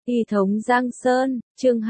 Y thống Giang Sơn, chương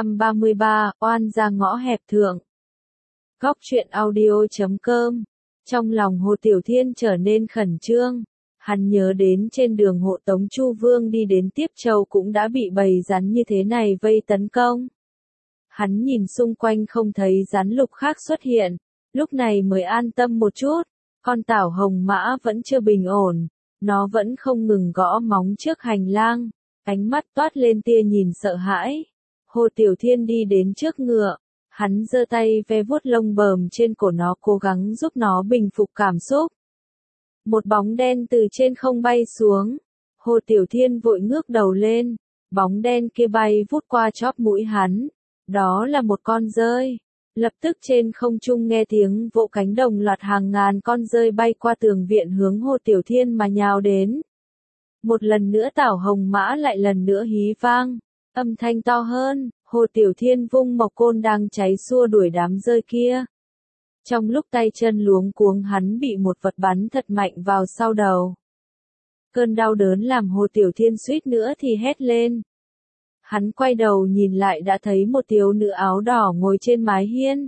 233, oan ra ngõ hẹp thượng. Góc truyện audio.com. Trong lòng Hồ Tiểu Thiên trở nên khẩn trương. Hắn nhớ đến trên đường hộ tống Chu Vương đi đến Tiếp Châu cũng đã bị bầy rắn như thế này vây tấn công. Hắn nhìn xung quanh không thấy rắn lục khác xuất hiện, lúc này mới an tâm một chút. Con tảo hồng mã vẫn chưa bình ổn, nó vẫn không ngừng gõ móng trước hành lang. Ánh mắt toát lên tia nhìn sợ hãi. Hồ Tiểu Thiên đi đến trước ngựa, hắn giơ tay ve vuốt lông bờm trên cổ nó cố gắng giúp nó bình phục cảm xúc. Một bóng đen từ trên không bay xuống. Hồ Tiểu Thiên vội ngước đầu lên, bóng đen kia bay vút qua chóp mũi hắn. Đó là một con dơi. Lập tức trên không trung nghe tiếng vỗ cánh đồng loạt hàng ngàn con dơi bay qua tường viện hướng Hồ Tiểu Thiên mà nhào đến. Một lần nữa tảo hồng mã lại lần nữa hí vang, âm thanh to hơn, Hồ Tiểu Thiên vung mộc côn đang cháy xua đuổi đám dơi kia. Trong lúc tay chân luống cuống hắn bị một vật bắn thật mạnh vào sau đầu. Cơn đau đớn làm Hồ Tiểu Thiên suýt nữa thì hét lên. Hắn quay đầu nhìn lại đã thấy một thiếu nữ áo đỏ ngồi trên mái hiên.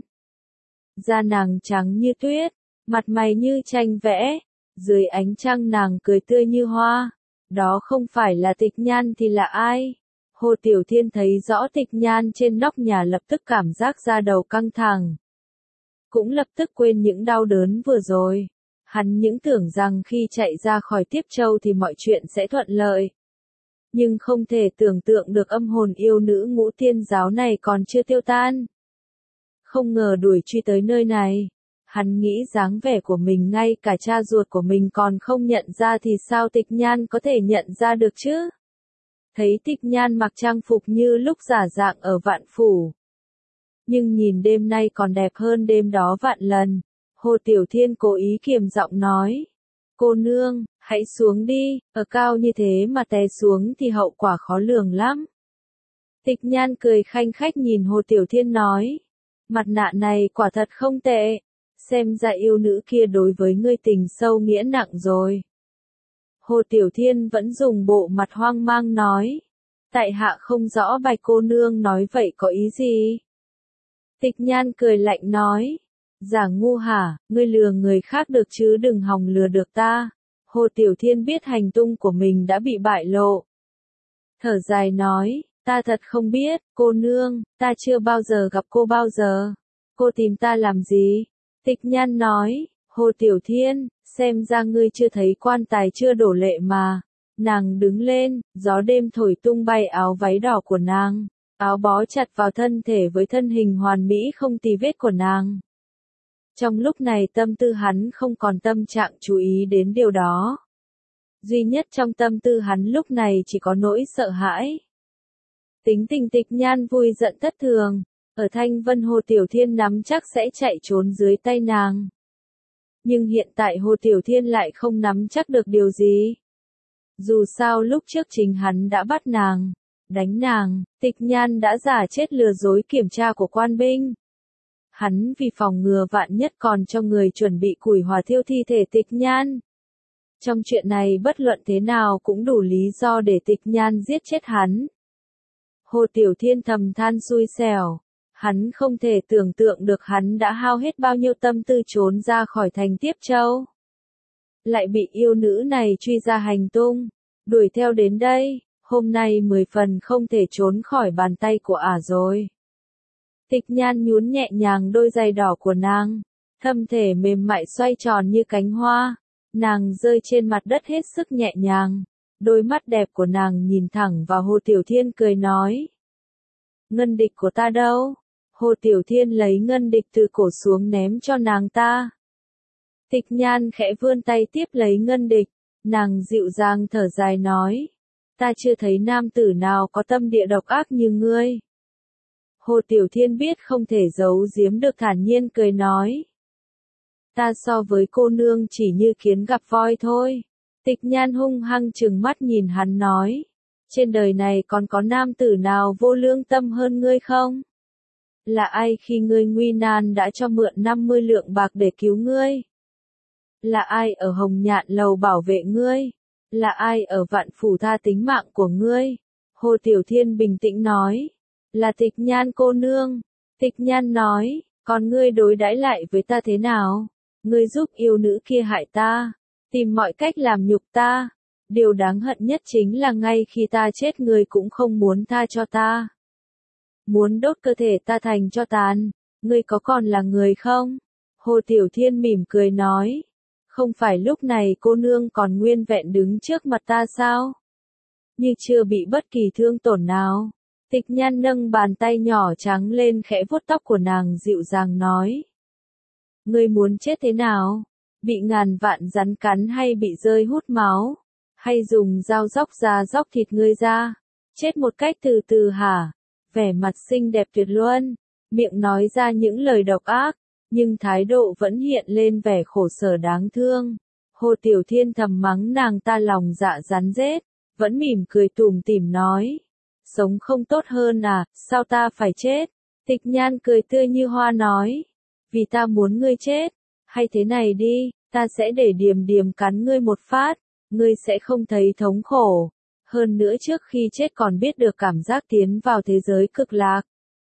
Da nàng trắng như tuyết, mặt mày như tranh vẽ, dưới ánh trăng nàng cười tươi như hoa. Đó không phải là Tịch Nhan thì là ai? Hồ Tiểu Thiên thấy rõ Tịch Nhan trên nóc nhà lập tức cảm giác da đầu căng thẳng. Cũng lập tức quên những đau đớn vừa rồi. Hắn những tưởng rằng khi chạy ra khỏi Tiếp Châu thì mọi chuyện sẽ thuận lợi. Nhưng không thể tưởng tượng được âm hồn yêu nữ Ngũ Tiên giáo này còn chưa tiêu tan. Không ngờ đuổi truy tới nơi này. Hắn nghĩ dáng vẻ của mình ngay cả cha ruột của mình còn không nhận ra thì sao Tịch Nhan có thể nhận ra được chứ? Thấy Tịch Nhan mặc trang phục như lúc giả dạng ở Vạn Phủ. Nhưng nhìn đêm nay còn đẹp hơn đêm đó vạn lần. Hồ Tiểu Thiên cố ý kiềm giọng nói. Cô nương, hãy xuống đi, ở cao như thế mà té xuống thì hậu quả khó lường lắm. Tịch Nhan cười khanh khách nhìn Hồ Tiểu Thiên nói. Mặt nạ này quả thật không tệ. Xem ra yêu nữ kia đối với ngươi tình sâu nghĩa nặng rồi. Hồ Tiểu Thiên vẫn dùng bộ mặt hoang mang nói. Tại hạ không rõ Bạch cô nương nói vậy có ý gì? Tịch Nhan cười lạnh nói. Giả ngu hả, ngươi lừa người khác được chứ đừng hòng lừa được ta. Hồ Tiểu Thiên biết hành tung của mình đã bị bại lộ. Thở dài nói, ta thật không biết, cô nương, ta chưa bao giờ gặp cô bao giờ. Cô tìm ta làm gì? Tịch Nhan nói, Hồ Tiểu Thiên, xem ra ngươi chưa thấy quan tài chưa đổ lệ mà. Nàng đứng lên, gió đêm thổi tung bay áo váy đỏ của nàng, áo bó chặt vào thân thể với thân hình hoàn mỹ không tì vết của nàng. Trong lúc này tâm tư hắn không còn tâm trạng chú ý đến điều đó. Duy nhất trong tâm tư hắn lúc này chỉ có nỗi sợ hãi. Tính tình Tịch Nhan vui giận thất thường. Ở Thanh Vân Hồ Tiểu Thiên nắm chắc sẽ chạy trốn dưới tay nàng. Nhưng hiện tại Hồ Tiểu Thiên lại không nắm chắc được điều gì. Dù sao lúc trước chính hắn đã bắt nàng, đánh nàng, Tịch Nhan đã giả chết lừa dối kiểm tra của quan binh. Hắn vì phòng ngừa vạn nhất còn cho người chuẩn bị củi hỏa thiêu thi thể Tịch Nhan. Trong chuyện này bất luận thế nào cũng đủ lý do để Tịch Nhan giết chết hắn. Hồ Tiểu Thiên thầm than xui xẻo. Hắn không thể tưởng tượng được hắn đã hao hết bao nhiêu tâm tư trốn ra khỏi thành Tiếp Châu. Lại bị yêu nữ này truy ra hành tung, đuổi theo đến đây, hôm nay 10 phần không thể trốn khỏi bàn tay của ả rồi. Tịch Nhan nhún nhẹ nhàng đôi giày đỏ của nàng, thân thể mềm mại xoay tròn như cánh hoa, nàng rơi trên mặt đất hết sức nhẹ nhàng, đôi mắt đẹp của nàng nhìn thẳng vào Hồ Tiểu Thiên cười nói. Ngân địch của ta đâu? Hồ Tiểu Thiên lấy ngân địch từ cổ xuống ném cho nàng ta. Tịch Nhan khẽ vươn tay tiếp lấy ngân địch, nàng dịu dàng thở dài nói. Ta chưa thấy nam tử nào có tâm địa độc ác như ngươi. Hồ Tiểu Thiên biết không thể giấu giếm được thản nhiên cười nói. Ta so với cô nương chỉ như kiến gặp voi thôi. Tịch Nhan hung hăng trừng mắt nhìn hắn nói. Trên đời này còn có nam tử nào vô lương tâm hơn ngươi không? Là ai khi ngươi nguy nan đã cho mượn 50 lượng bạc để cứu ngươi? Là ai ở Hồng Nhạn Lầu bảo vệ ngươi? Là ai ở Vạn Phủ tha tính mạng của ngươi? Hồ Tiểu Thiên bình tĩnh nói. Là Tịch Nhan cô nương. Tịch Nhan nói, còn ngươi đối đãi lại với ta thế nào? Ngươi giúp yêu nữ kia hại ta, tìm mọi cách làm nhục ta. Điều đáng hận nhất chính là ngay khi ta chết ngươi cũng không muốn tha cho ta. Muốn đốt cơ thể ta thành cho tàn, ngươi có còn là người không? Hồ Tiểu Thiên mỉm cười nói. Không phải lúc này cô nương còn nguyên vẹn đứng trước mặt ta sao? Như chưa bị bất kỳ thương tổn nào. Tịch Nhan nâng bàn tay nhỏ trắng lên khẽ vuốt tóc của nàng dịu dàng nói. Ngươi muốn chết thế nào? Bị ngàn vạn rắn cắn hay bị rơi hút máu? Hay dùng dao róc da róc thịt ngươi ra? Chết một cách từ từ hả? Vẻ mặt xinh đẹp tuyệt luân, miệng nói ra những lời độc ác, nhưng thái độ vẫn hiện lên vẻ khổ sở đáng thương. Hồ Tiểu Thiên thầm mắng nàng ta lòng dạ rắn rết, vẫn mỉm cười tủm tỉm nói. Sống không tốt hơn à, sao ta phải chết? Tịch Nhan cười tươi như hoa nói. Vì ta muốn ngươi chết, hay thế này đi, ta sẽ để Điềm Điềm cắn ngươi một phát, ngươi sẽ không thấy thống khổ. Hơn nữa trước khi chết còn biết được cảm giác tiến vào thế giới cực lạc.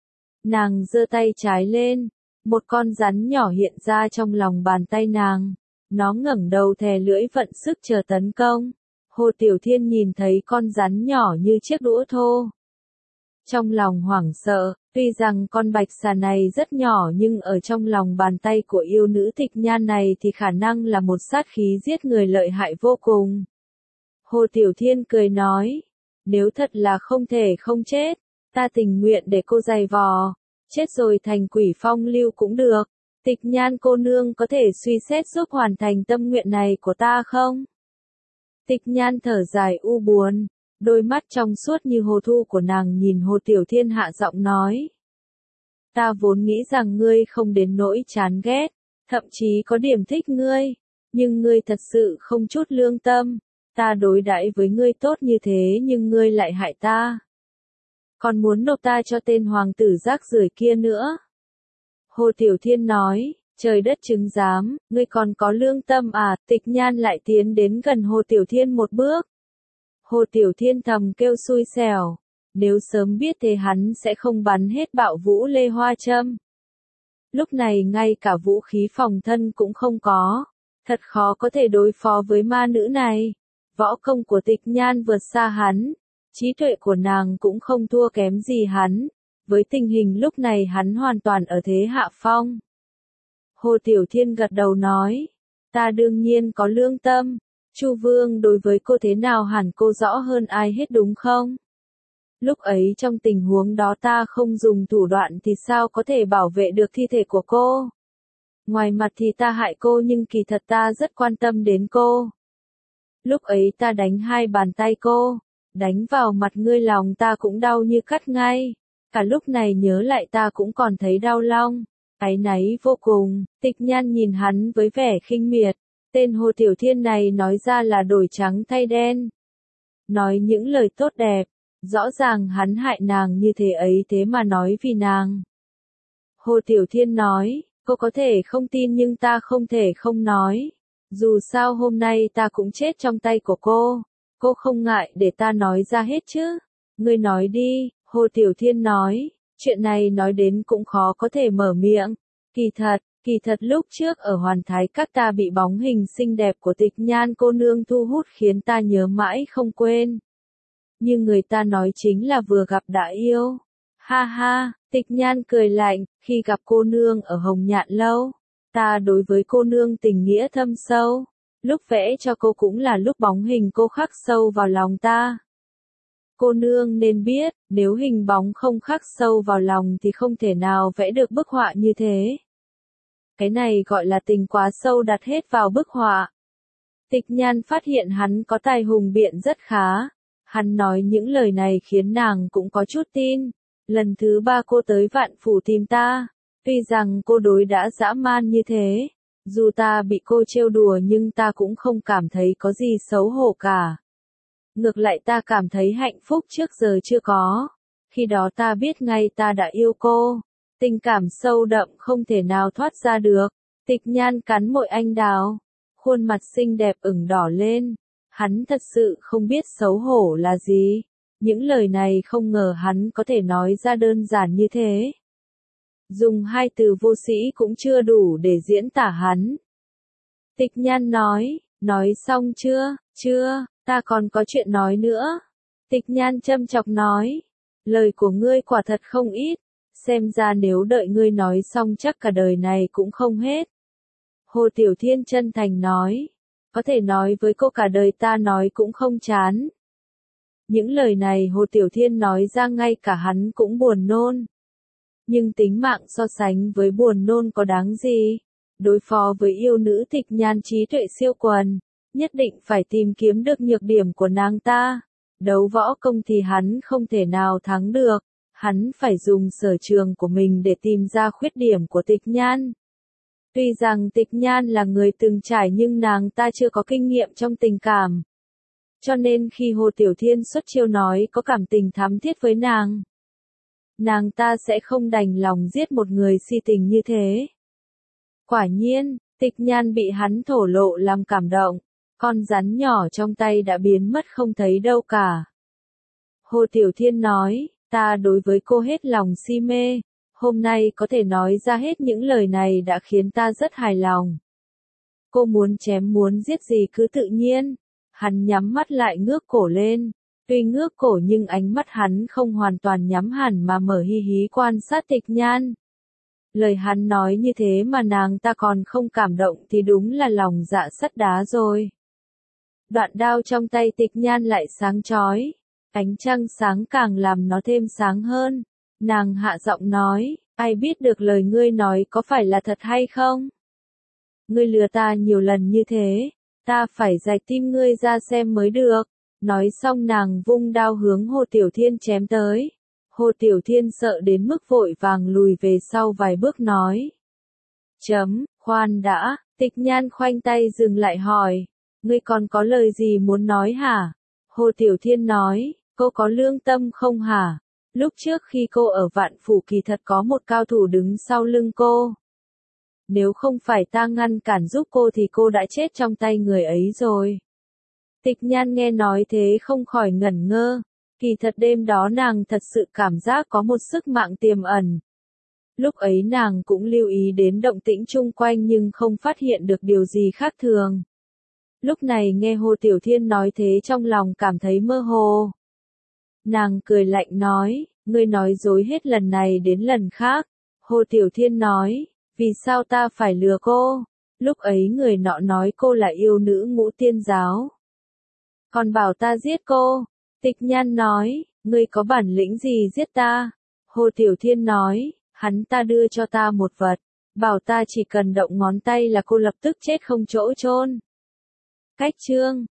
Nàng giơ tay trái lên, một con rắn nhỏ hiện ra trong lòng bàn tay nàng. Nó ngẩng đầu thè lưỡi vận sức chờ tấn công. Hồ Tiểu Thiên nhìn thấy con rắn nhỏ như chiếc đũa thô. Trong lòng hoảng sợ, tuy rằng con bạch xà này rất nhỏ nhưng ở trong lòng bàn tay của yêu nữ Tịch Nhan này thì khả năng là một sát khí giết người lợi hại vô cùng. Hồ Tiểu Thiên cười nói, nếu thật là không thể không chết, ta tình nguyện để cô dày vò, chết rồi thành quỷ phong lưu cũng được. Tịch Nhan cô nương có thể suy xét giúp hoàn thành tâm nguyện này của ta không? Tịch Nhan thở dài u buồn, đôi mắt trong suốt như hồ thu của nàng nhìn Hồ Tiểu Thiên hạ giọng nói. Ta vốn nghĩ rằng ngươi không đến nỗi chán ghét, thậm chí có điểm thích ngươi, nhưng ngươi thật sự không chút lương tâm. Ta đối đãi với ngươi tốt như thế nhưng ngươi lại hại ta. Còn muốn nộp ta cho tên hoàng tử rác rưởi kia nữa. Hồ Tiểu Thiên nói, trời đất chứng giám, ngươi còn có lương tâm à? Tịch Nhan lại tiến đến gần Hồ Tiểu Thiên một bước. Hồ Tiểu Thiên thầm kêu xui xẻo, nếu sớm biết thế hắn sẽ không bắn hết bạo vũ lê hoa châm. Lúc này ngay cả vũ khí phòng thân cũng không có, thật khó có thể đối phó với ma nữ này. Võ công của Tịch Nhan vượt xa hắn, trí tuệ của nàng cũng không thua kém gì hắn, với tình hình lúc này hắn hoàn toàn ở thế hạ phong. Hồ Tiểu Thiên gật đầu nói, ta đương nhiên có lương tâm, Chu Vương đối với cô thế nào hẳn cô rõ hơn ai hết đúng không? Lúc ấy trong tình huống đó ta không dùng thủ đoạn thì sao có thể bảo vệ được thi thể của cô? Ngoài mặt thì ta hại cô nhưng kỳ thật ta rất quan tâm đến cô. Lúc ấy ta đánh hai bàn tay cô, đánh vào mặt ngươi lòng ta cũng đau như cắt ngay. Cả lúc này nhớ lại ta cũng còn thấy đau lòng, áy náy vô cùng. Tịch Nhan nhìn hắn với vẻ khinh miệt, tên Hồ Tiểu Thiên này nói ra là đổi trắng thay đen. Nói những lời tốt đẹp, rõ ràng hắn hại nàng như thế ấy thế mà nói vì nàng. Hồ Tiểu Thiên nói, cô có thể không tin nhưng ta không thể không nói. Dù sao hôm nay ta cũng chết trong tay của cô không ngại để ta nói ra hết chứ? Ngươi nói đi, Hồ Tiểu Thiên nói, chuyện này nói đến cũng khó có thể mở miệng. Kỳ thật lúc trước ở Hoàn Thái Các ta bị bóng hình xinh đẹp của Tịch Nhan cô nương thu hút khiến ta nhớ mãi không quên. Nhưng người ta nói chính là vừa gặp đã yêu. Ha ha, Tịch Nhan cười lạnh, khi gặp cô nương ở Hồng Nhạn Lâu, ta đối với cô nương tình nghĩa thâm sâu. Lúc vẽ cho cô cũng là lúc bóng hình cô khắc sâu vào lòng ta. Cô nương nên biết, nếu hình bóng không khắc sâu vào lòng thì không thể nào vẽ được bức họa như thế. Cái này gọi là tình quá sâu đặt hết vào bức họa. Tịch Nhan phát hiện hắn có tài hùng biện rất khá. Hắn nói những lời này khiến nàng cũng có chút tin. Lần thứ 3 cô tới Vạn Phủ tìm ta. Tuy rằng cô đối đã dã man như thế. Dù ta bị cô trêu đùa nhưng ta cũng không cảm thấy có gì xấu hổ cả. Ngược lại ta cảm thấy hạnh phúc trước giờ chưa có. Khi đó ta biết ngay ta đã yêu cô. Tình cảm sâu đậm không thể nào thoát ra được. Tịch Nhan cắn môi anh đào. Khuôn mặt xinh đẹp ửng đỏ lên. Hắn thật sự không biết xấu hổ là gì. Những lời này không ngờ hắn có thể nói ra đơn giản như thế. Dùng hai từ vô sĩ cũng chưa đủ để diễn tả hắn. Tịch Nhan nói xong chưa? Chưa, ta còn có chuyện nói nữa. Tịch Nhan châm chọc nói, lời của ngươi quả thật không ít, xem ra nếu đợi ngươi nói xong chắc cả đời này cũng không hết. Hồ Tiểu Thiên chân thành nói, có thể nói với cô cả đời ta nói cũng không chán. Những lời này Hồ Tiểu Thiên nói ra ngay cả hắn cũng buồn nôn. Nhưng tính mạng so sánh với buồn nôn có đáng gì? Đối phó với yêu nữ Tịch Nhan trí tuệ siêu quần, nhất định phải tìm kiếm được nhược điểm của nàng ta. Đấu võ công thì hắn không thể nào thắng được, hắn phải dùng sở trường của mình để tìm ra khuyết điểm của Tịch Nhan. Tuy rằng Tịch Nhan là người từng trải nhưng nàng ta chưa có kinh nghiệm trong tình cảm. Cho nên khi Hồ Tiểu Thiên xuất chiêu nói có cảm tình thắm thiết với nàng ta sẽ không đành lòng giết một người si tình như thế. Quả nhiên, Tịch Nhan bị hắn thổ lộ làm cảm động, con rắn nhỏ trong tay đã biến mất không thấy đâu cả. Hồ Tiểu Thiên nói, ta đối với cô hết lòng si mê, hôm nay có thể nói ra hết những lời này đã khiến ta rất hài lòng. Cô muốn chém muốn giết gì cứ tự nhiên. Hắn nhắm mắt lại ngước cổ lên, tuy ngước cổ nhưng ánh mắt hắn không hoàn toàn nhắm hẳn mà mở hi hí quan sát Tịch Nhan. Lời hắn nói như thế mà nàng ta còn không cảm động thì đúng là lòng dạ sắt đá rồi. Đoạn đao trong tay Tịch Nhan lại sáng chói, ánh trăng sáng càng làm nó thêm sáng hơn. Nàng hạ giọng nói, ai biết được lời ngươi nói có phải là thật hay không? Ngươi lừa ta nhiều lần như thế, ta phải rạch tim ngươi ra xem mới được. Nói xong nàng vung đao hướng Hồ Tiểu Thiên chém tới. Hồ Tiểu Thiên sợ đến mức vội vàng lùi về sau vài bước nói. Khoan đã, Tịch Nhan khoanh tay dừng lại hỏi. Ngươi còn có lời gì muốn nói hả? Hồ Tiểu Thiên nói, cô có lương tâm không hả? Lúc trước khi cô ở Vạn Phủ kỳ thật có một cao thủ đứng sau lưng cô. Nếu không phải ta ngăn cản giúp cô thì cô đã chết trong tay người ấy rồi. Tịch Nhan nghe nói thế không khỏi ngẩn ngơ. Kỳ thật đêm đó nàng thật sự cảm giác có một sức mạnh tiềm ẩn. Lúc ấy nàng cũng lưu ý đến động tĩnh chung quanh nhưng không phát hiện được điều gì khác thường. Lúc này nghe Hồ Tiểu Thiên nói thế trong lòng cảm thấy mơ hồ. Nàng cười lạnh nói, ngươi nói dối hết lần này đến lần khác. Hồ Tiểu Thiên nói, vì sao ta phải lừa cô? Lúc ấy người nọ nói cô là yêu nữ Ngũ Tiên giáo. Còn bảo ta giết cô. Tịch Nhan nói, ngươi có bản lĩnh gì giết ta? Hồ Tiểu Thiên nói, hắn ta đưa cho ta một vật, bảo ta chỉ cần động ngón tay là cô lập tức chết không chỗ chôn. Cách chương